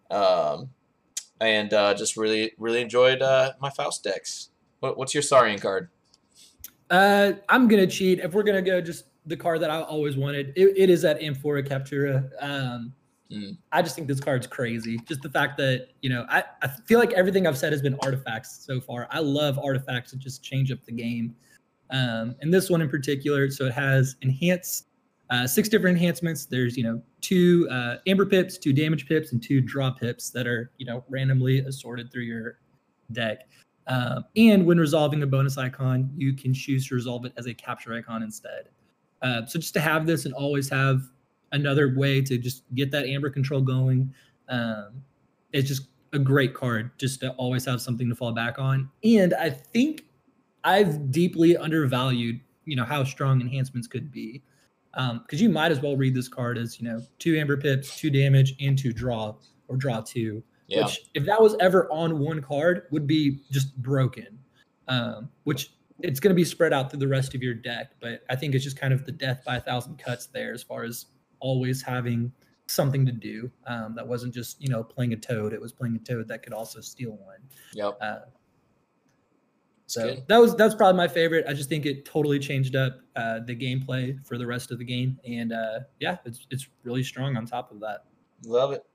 and just really enjoyed my Faust decks. What's your Saurian card? I'm gonna cheat. If we're gonna go just the card that I always wanted, it is that Amphora Captura. I just think this card's crazy. Just the fact that, I feel like everything I've said has been artifacts so far. I love artifacts that just change up the game. And this one in particular, so it has 6 different enhancements. There's, 2 amber pips, 2 damage pips, and 2 draw pips that are, randomly assorted through your deck. And when resolving a bonus icon, you can choose to resolve it as a capture icon instead. So just to have this and always have another way to just get that amber control going, it's just a great card just to always have something to fall back on. And I think I've deeply undervalued, how strong enhancements could be. Because you might as well read this card as, 2 amber pips, 2 damage, and 2 draw, or draw 2. Yeah. Which, if that was ever on one card, would be just broken. Which it's going to be spread out through the rest of your deck. But I think it's just kind of the death by 1,000 cuts there as far as always having something to do. That wasn't just, playing a toad. It was playing a toad that could also steal one. Yep. So that's probably my favorite. I just think it totally changed up the gameplay for the rest of the game. And it's really strong on top of that. Love it.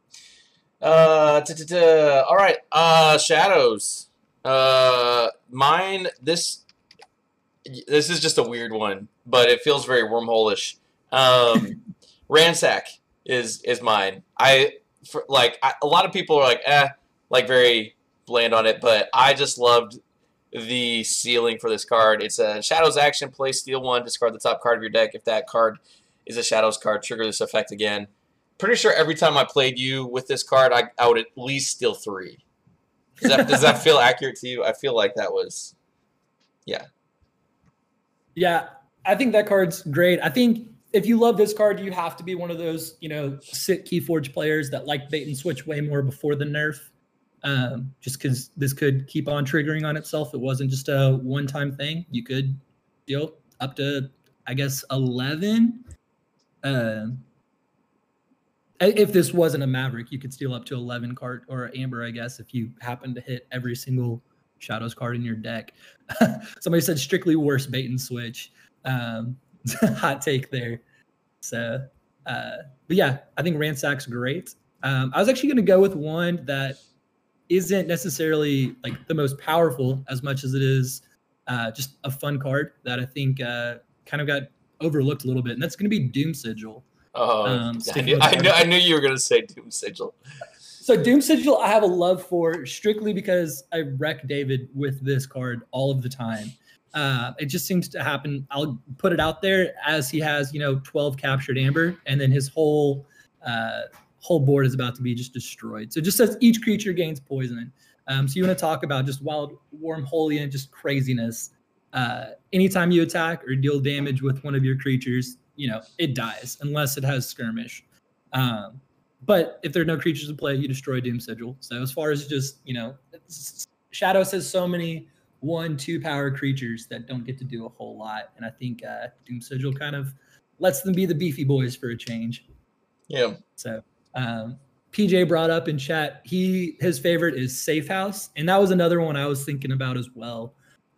All right. Shadows. Mine, this is just a weird one, but it feels very wormhole-ish. Ransack is mine. A lot of people are like very bland on it, but I just loved the ceiling for this card. It's a Shadows action, play steal 1, discard the top card of your deck. If that card is a Shadows card, trigger this effect again. Pretty sure every time I played you with this card, I would at least steal 3. Does that feel accurate to you? I feel like that was, yeah. Yeah, I think that card's great. I think if you love this card, you have to be one of those, sit Keyforge players that like bait and switch way more before the nerf. Just because this could keep on triggering on itself. It wasn't just a one-time thing. You could deal up to, I guess, 11. If this wasn't a Maverick, you could steal up to 11 card or Amber, I guess, if you happen to hit every single Shadows card in your deck. Somebody said strictly worse bait and switch. Hot take there. So, but yeah, I think Ransack's great. I was actually going to go with one that isn't necessarily like the most powerful as much as it is just a fun card that I think kind of got overlooked a little bit, and that's going to be Doom Sigil. I knew you were going to say Doom Sigil. So Doom Sigil I have a love for strictly because I wreck David with this card all of the time. It just seems to happen. I'll put it out there as he has, 12 captured Amber, and then his whole board is about to be just destroyed. So it just says each creature gains poison. So you want to talk about just wild wormhole and just craziness. Anytime you attack or deal damage with one of your creatures, it dies unless it has skirmish. But if there are no creatures in play, you destroy Doom Sigil. So as far as just, Shadows has so many 1-2 power creatures that don't get to do a whole lot. And I think Doom Sigil kind of lets them be the beefy boys for a change. Yeah. So PJ brought up in chat, his favorite is Safe House. And that was another one I was thinking about as well.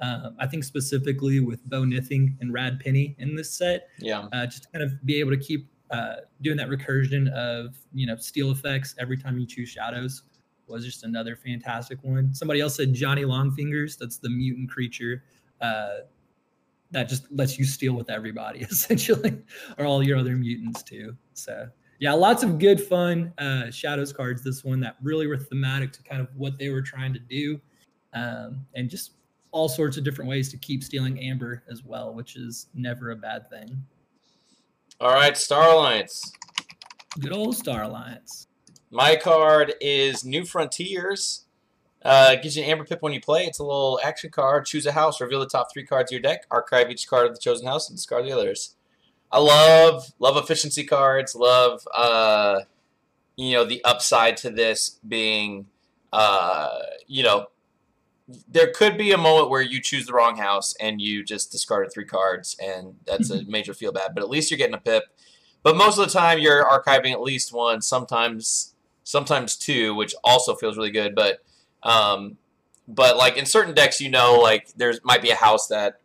I think specifically with Bo Nithing and Rad Penny in this set, Yeah. just to kind of be able to keep doing that recursion of, steal effects every time you choose shadows was just another fantastic one. Somebody else said Johnny Longfingers. That's the mutant creature that just lets you steal with everybody, essentially, or all your other mutants too. So yeah, lots of good fun shadows cards. This one that really were thematic to kind of what they were trying to do, and just all sorts of different ways to keep stealing Amber as well, which is never a bad thing. All right, Star Alliance. Good old Star Alliance. My card is New Frontiers. Gives you an Amber Pip when you play. It's a little action card. Choose a house, reveal the top 3 cards of your deck, archive each card of the chosen house, and discard the others. I love efficiency cards. Love the upside to this being there could be a moment where you choose the wrong house and you just discarded 3 cards, and that's a major feel bad. But at least you're getting a pip. But most of the time, you're archiving at least 1, sometimes 2, which also feels really good. But like in certain decks, like there might be a house that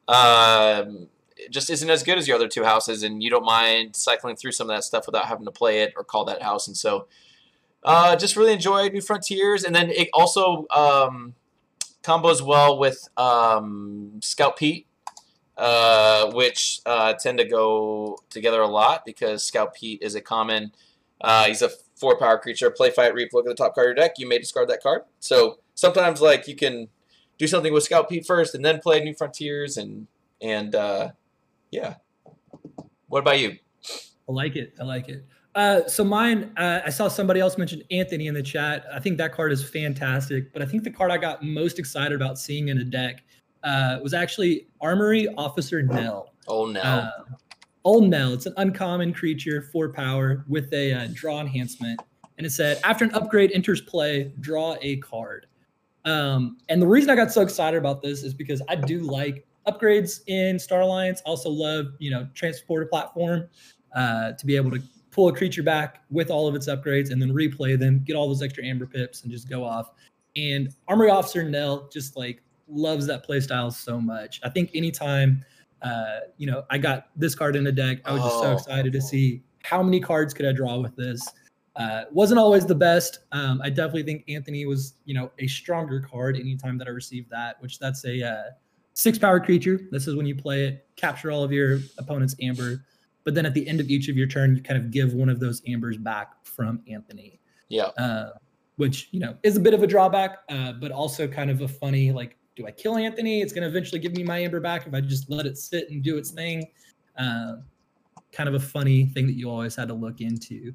just isn't as good as your other 2 houses, and you don't mind cycling through some of that stuff without having to play it or call that house. And so, just really enjoy New Frontiers, and then it also combos well with Scout Pete, which tend to go together a lot because Scout Pete is a common. He's a 4-power creature. Play, fight, reap. Look at the top card of your deck. You may discard that card. So sometimes, like, you can do something with Scout Pete first and then play New Frontiers, and yeah. What about you? I like it. So mine, I saw somebody else mention Anthony in the chat. I think that card is fantastic, but I think the card I got most excited about seeing in a deck was actually Armory Officer Nell. Oh, no. Old Nell. It's an uncommon creature, 4-power, with a draw enhancement. And it said, after an upgrade enters play, draw a card. And the reason I got so excited about this is because I do like upgrades in Star Alliance. Also love, Transporter Platform to be able to pull a creature back with all of its upgrades and then replay them, get all those extra Amber Pips, and just go off. And Armory Officer Nell just loves that playstyle so much. I think anytime I got this card in the deck, I was just so excited to see how many cards could I draw with this. Wasn't always the best. I definitely think Anthony was, a stronger card anytime that I received that, which that's a 6-power creature. This is when you play it, capture all of your opponent's Amber, but then at the end of each of your turn, you kind of give one of those Ambers back from Anthony. Yeah. Which, is a bit of a drawback, but also kind of a funny, do I kill Anthony? It's going to eventually give me my Amber back if I just let it sit and do its thing. Kind of a funny thing that you always had to look into.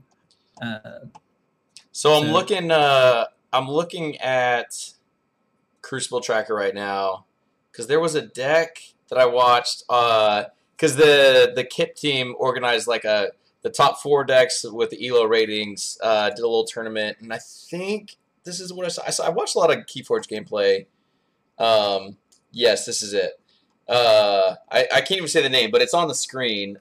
So I'm looking at Crucible Tracker right now because there was a deck that I watched because the KIP team organized the top 4 decks with the ELO ratings, did a little tournament, and I think this is what I saw. I watched a lot of Keyforge gameplay. Yes, this is it. I can't even say the name, but it's on the screen.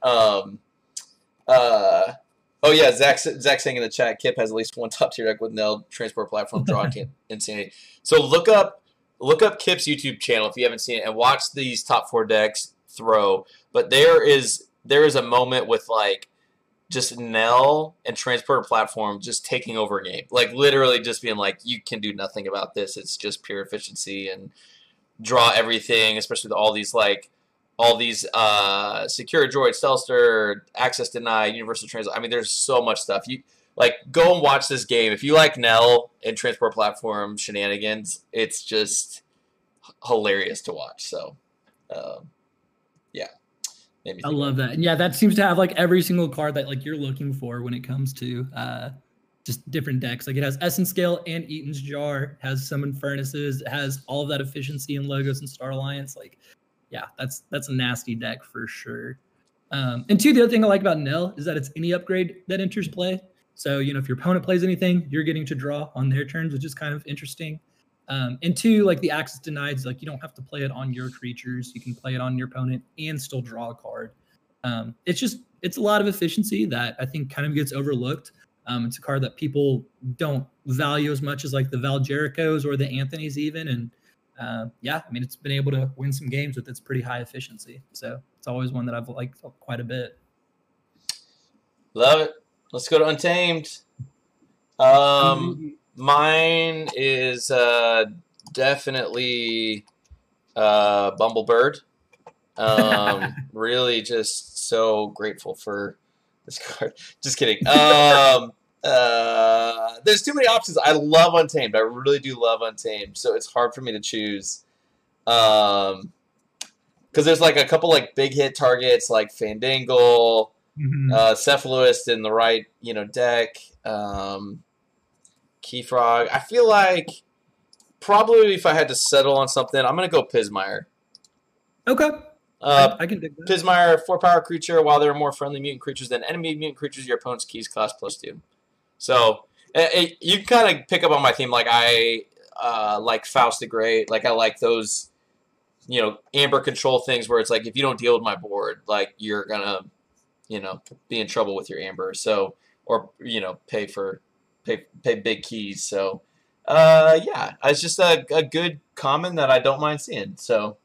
Oh yeah, Zach saying in the chat, Kip has at least 1 top tier deck with Nell, Transport Platform, Draw, Insanity. So look up Kip's YouTube channel if you haven't seen it and watch these top 4 decks throw. But there is a moment with just Nell and Transporter Platform just taking over a game. Literally just being you can do nothing about this. It's just pure efficiency and draw everything, especially with all these Secure Droid, Stealthster, Access Denied, Universal Translate. I mean, there's so much stuff. You go and watch this game. If you like Nell and Transport Platform shenanigans, it's just hilarious to watch. So, yeah. I love that. And yeah, that seems to have every single card that you're looking for when it comes to just different decks. It has Essence Scale and Eaton's Jar, has Summon Furnaces, it has all of that efficiency and logos and Star Alliance. Yeah, that's a nasty deck for sure. And 2, the other thing I like about Nell is that it's any upgrade that enters play. So, if your opponent plays anything, you're getting to draw on their turns, which is kind of interesting. And 2, the Access Denied, you don't have to play it on your creatures. You can play it on your opponent and still draw a card. It's a lot of efficiency that I think kind of gets overlooked. It's a card that people don't value as much as the Val Jerichos or the Anthonys even. And yeah, I mean, it's been able to win some games with its pretty high efficiency. So it's always one that I've liked quite a bit. Love it. Let's go to Untamed. Mine is definitely Bumblebird. Really just so grateful for this card. Just kidding. There's too many options. I love Untamed. I really do love Untamed. So it's hard for me to choose. Because there's like a couple like big hit targets like Fandangle, Cephalist in the right deck, Keyfrog. I feel like probably if I had to settle on something, I'm gonna go Pismire. Okay. I can dig that. Pismire, 4-power creature. While there are more friendly mutant creatures than enemy mutant creatures, your opponent's keys cost +2. So you kind of pick up on my theme. Like I like Faust the Great. Like I like those, Amber control things where it's like if you don't deal with my board, like you're gonna, be in trouble with your Amber. So or pay big keys. So yeah, it's just a good common that I don't mind seeing. So.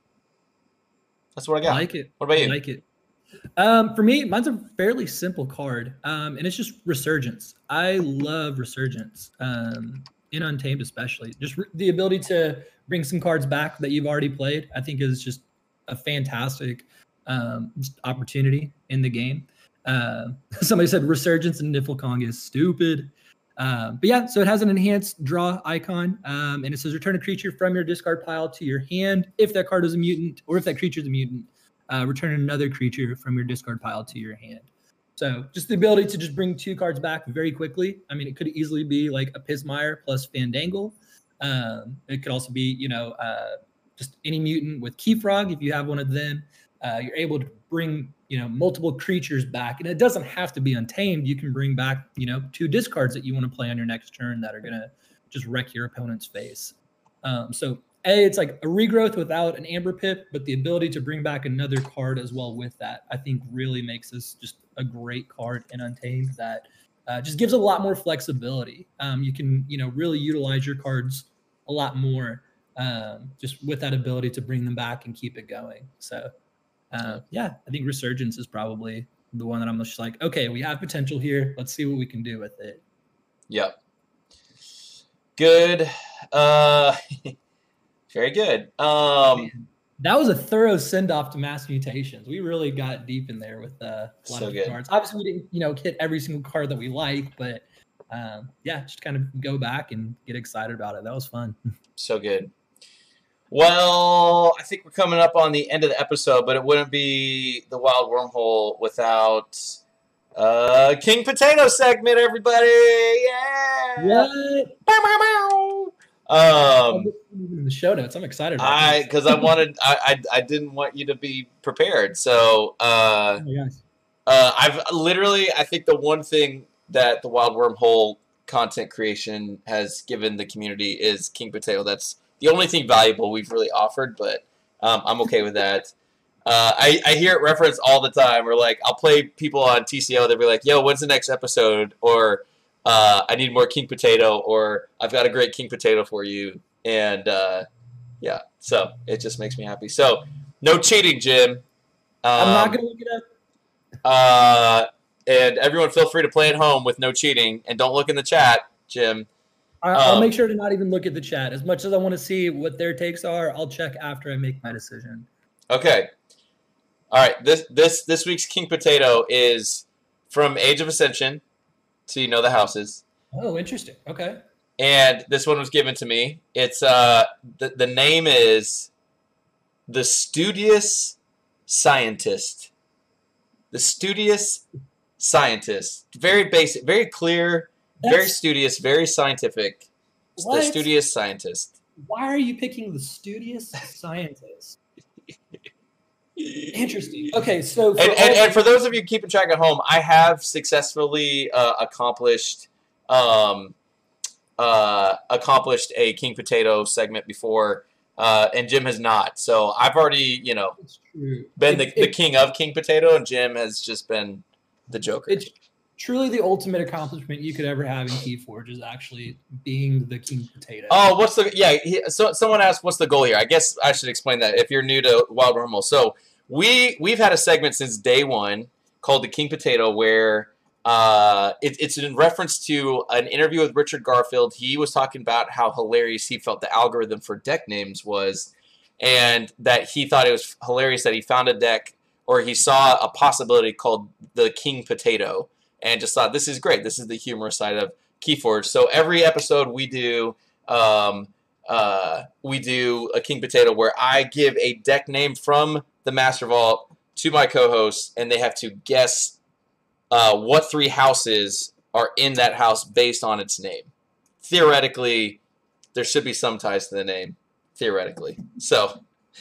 That's what I got. I like it. What about you? I like it. For me, mine's a fairly simple card, and it's just Resurgence. I love Resurgence, in Untamed especially. Just the ability to bring some cards back that you've already played, I think is just a fantastic opportunity in the game. Somebody said Resurgence and Niflkong is stupid. But yeah, so it has an enhanced draw icon, and it says return a creature from your discard pile to your hand. If that card is a mutant, or if that creature is a mutant, return another creature from your discard pile to your hand. So just the ability to just bring 2 cards back very quickly. I mean, it could easily be like a Pismire plus Fandangle. It could also be, just any mutant with Keyfrog. If you have one of them, you're able to bring multiple creatures back, and it doesn't have to be Untamed. You can bring back 2 discards that you want to play on your next turn that are gonna just wreck your opponent's face. So it's like a regrowth without an Amber Pip, but the ability to bring back another card as well with that, I think really makes this just a great card in Untamed that just gives a lot more flexibility. You can really utilize your cards a lot more just with that ability to bring them back and keep it going. So yeah, I think Resurgence is probably the one that I'm just like, okay, we have potential here. Let's see what we can do with it. Yep. Good. Very good. Man, that was a thorough send-off to Mass Mutations. We really got deep in there with a lot of the cards. Obviously, we didn't, hit every single card that we like, but yeah, just kind of go back and get excited about it. That was fun. So good. Well, I think we're coming up on the end of the episode, but it wouldn't be the Wild Wormhole without King Potato segment, everybody! Yeah! What? Bow, bow, bow. In the show notes, I'm excited. Because I didn't want you to be prepared. So oh my gosh. I think the one thing that the Wild Wormhole content creation has given the community is King Potato. That's the only thing valuable we've really offered, but I'm okay with that. I hear it referenced all the time. We're like, I'll play people on TCO. They'll be like, yo, when's the next episode? Or I need more King Potato, or I've got a great King Potato for you. And yeah, so it just makes me happy. So no cheating, Jim. I'm not going to look it up. And everyone feel free to play at home with no cheating. And don't look in the chat, Jim. I'll make sure to not even look at the chat. As much as I want to see what their takes are, I'll check after I make my decision. Okay. All right. This week's King Potato is from Age of Ascension, so you know the houses. Oh, interesting. Okay. And this one was given to me. It's the name is The Studious Scientist. The Studious Scientist. Very basic, very clear. Very studious, very scientific. What? The Studious Scientist. Why are you picking the Studious Scientist? Interesting. Okay, so and for those of you keeping track at home, I have successfully accomplished a King Potato segment before, and Jim has not. So I've already, it's true. been the king of King Potato, and Jim has just been the Joker. truly the ultimate accomplishment you could ever have in Keyforge is actually being the king potato. Oh, what's the so someone asked what's the goal here? I guess I should explain that if you're new to Wild Rumble. So we've had a segment since day one called the King Potato where it's in reference to an interview with Richard Garfield. He was talking about how hilarious he felt the algorithm for deck names was, and that he thought it was hilarious that he found a deck or he saw a possibility called the King Potato and just thought, this is great. This is the humorous side of Keyforge. So every episode we do a King Potato where I give a deck name from the Master Vault to my co-hosts, and they have to guess what 3 houses are in that house based on its name. Theoretically, there should be some ties to the name. Theoretically. So,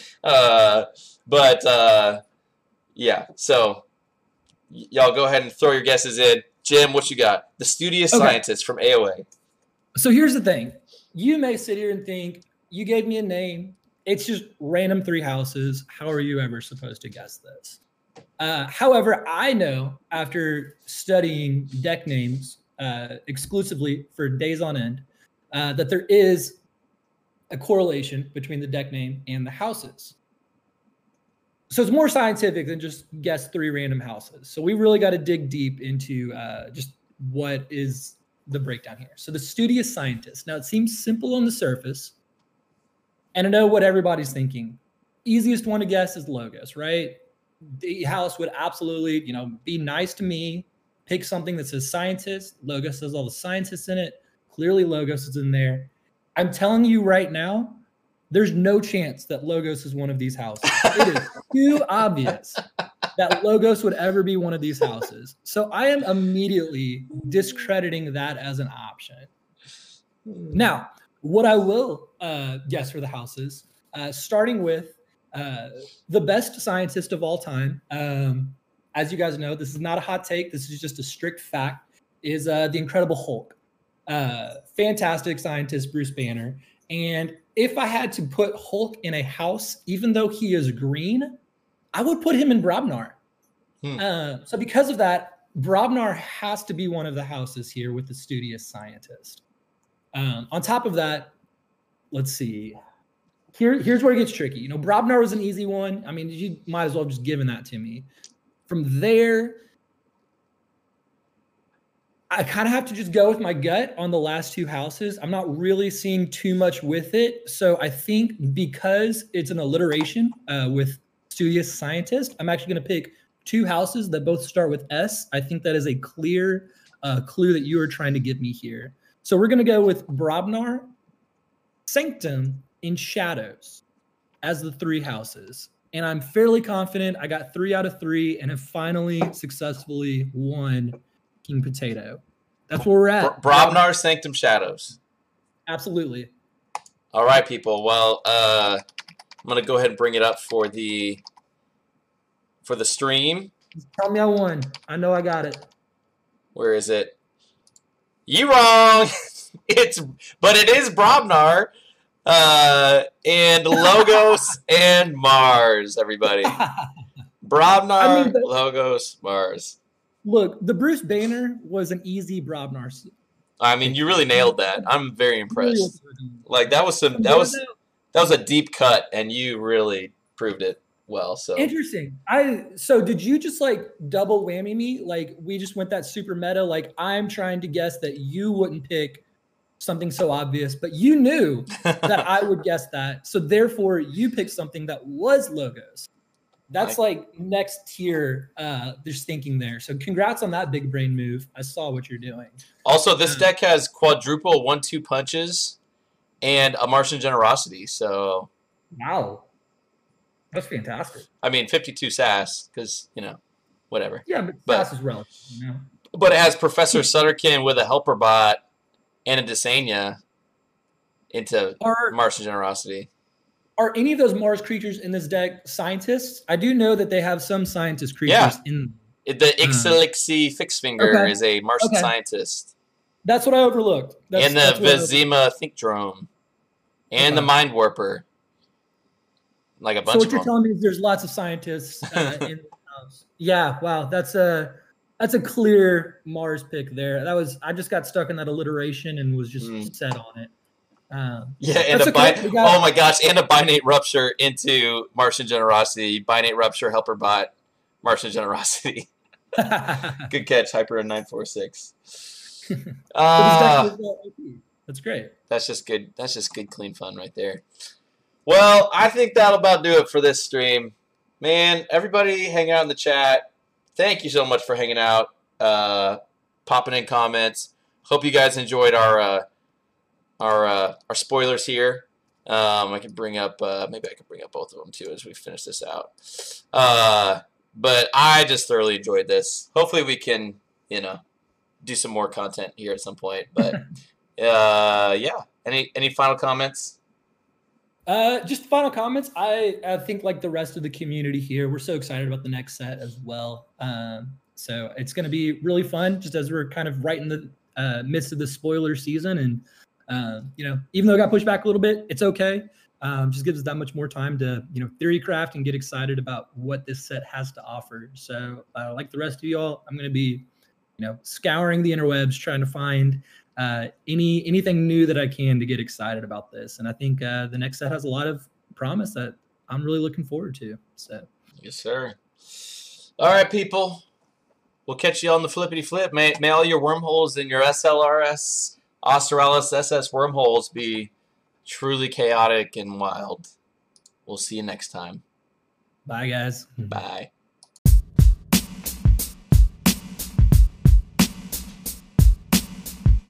yeah. So, y'all go ahead and throw your guesses in. Jim, what you got? The Studious Scientist from AOA. So here's the thing. You may sit here and think, you gave me a name. It's just random 3 houses. How are you ever supposed to guess this? However, I know after studying deck names exclusively for days on end, that there is a correlation between the deck name and the houses. So it's more scientific than just guess 3 random houses. So we really got to dig deep into just what is the breakdown here. So the Studious Scientist. Now it seems simple on the surface, and I know what everybody's thinking. Easiest one to guess is Logos, right? The house would absolutely, be nice to me. Pick something that says scientist. Logos has all the scientists in it. Clearly Logos is in there. I'm telling you right now, there's no chance that Logos is one of these houses. It is too obvious that Logos would ever be one of these houses. So I am immediately discrediting that as an option. Now, what I will guess for the houses, starting with the best scientist of all time, as you guys know, this is not a hot take. This is just a strict fact, is the Incredible Hulk. Fantastic scientist, Bruce Banner. And if I had to put Hulk in a house, even though he is green, I would put him in Brobnar. So because of that, Brobnar has to be one of the houses here with the Studious Scientist. On top of that, let's see. Here's where it gets tricky. Brobnar was an easy one. I mean, you might as well have just given that to me. From there, I kind of have to just go with my gut on the last 2 houses. I'm not really seeing too much with it. So I think because it's an alliteration with Studious Scientist, I'm actually going to pick 2 houses that both start with S. I think that is a clear clue that you are trying to give me here. So we're going to go with Brobnar, Sanctum, in Shadows as the 3 houses. And I'm fairly confident I got 3 out of 3 and have finally successfully won King Potato. That's where we're at. Brobnar, Sanctum, Shadows. Absolutely. All right, people. Well, I'm going to go ahead and bring it up for the stream. Tell me I won. I know I got it. Where is it? You wrong. But it is Brobnar. And Logos and Mars, everybody. Brobnar, Logos, Mars. Look, the Bruce Banner was an easy Brobnar. I mean, you really nailed that. I'm very impressed. Like that was a deep cut, and you really proved it well. So interesting. So did you just like double whammy me? Like we just went that super meta. Like I'm trying to guess that you wouldn't pick something so obvious, but you knew that I would guess that. So therefore, you picked something that was Logos. That's like next tier. There's thinking there. So congrats on that big brain move. I saw what you're doing. Also, this deck has quadruple 1/2 punches and a Martian Generosity. So wow, that's fantastic. I mean, 52 sass because whatever. Yeah, but sass is relative. But it has Professor Sutterkin with a helper bot and a Desania into Martian Generosity. Are any of those Mars creatures in this deck scientists? I do know that they have some scientist creatures in. The Ixilixi Fixfinger is a Martian scientist. That's what I overlooked. And the Vizima Thinkdrome. And the Mind Warper. Like a bunch of them. So what you're telling me is there's lots of scientists in the house. Yeah, wow. That's That's a clear Mars pick there. I just got stuck in that alliteration and was just set on it. Yeah, and oh my gosh, and a binate rupture into Martian Generosity. Binate rupture, helper bot, Martian Generosity. Good catch, Hyper 946. That's great. That's just good. That's just good, clean fun right there. Well, I think that'll about do it for this stream. Man, everybody hang out in the chat. Thank you so much for hanging out, popping in comments. Hope you guys enjoyed our spoilers here. I can bring up maybe I can bring up both of them too as we finish this out. But I just thoroughly enjoyed this. Hopefully we can, do some more content here at some point. But yeah. Any final comments? Just final comments. I think like the rest of the community here, we're so excited about the next set as well. So it's going to be really fun just as we're kind of right in the midst of the spoiler season. And, even though it got pushed back a little bit, it's okay. Just gives us that much more time to, theory craft and get excited about what this set has to offer. So like the rest of y'all, I'm going to be, scouring the interwebs, trying to find anything new that I can to get excited about this. And I think the next set has a lot of promise that I'm really looking forward to. So yes, sir. All right, people. We'll catch you on the flippity flip. May all your wormholes in your SLRS, Australis SS wormholes be truly chaotic and wild. We'll see you next time. Bye, guys. Bye.